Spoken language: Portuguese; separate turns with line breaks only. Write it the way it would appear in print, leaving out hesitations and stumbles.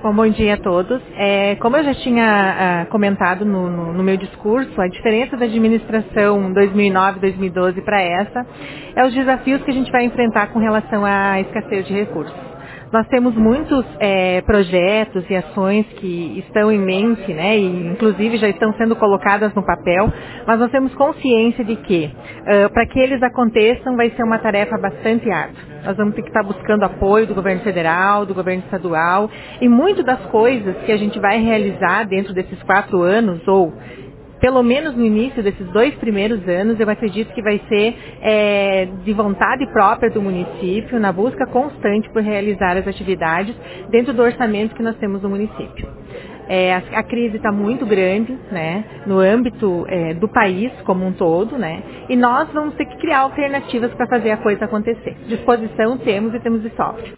Bom dia a todos. Como eu já tinha comentado no meu discurso, a diferença da administração 2009-2012 para essa é os desafios que a gente vai enfrentar com relação à escassez de recursos. Nós temos muitos projetos e ações que estão em mente, né, e inclusive já estão sendo colocadas no papel, mas nós temos consciência de que, para que eles aconteçam, vai ser uma tarefa bastante árdua. Nós vamos ter que estar buscando apoio do governo federal, do governo estadual, e muito das coisas que a gente vai realizar dentro desses 4 anos, ou pelo menos no início desses 2 primeiros anos, eu acredito que vai ser de vontade própria do município, na busca constante por realizar as atividades dentro do orçamento que nós temos no município. A crise está muito grande, né, no âmbito do país como um todo, né, e nós vamos ter que criar alternativas para fazer a coisa acontecer. Disposição temos e temos de sobra.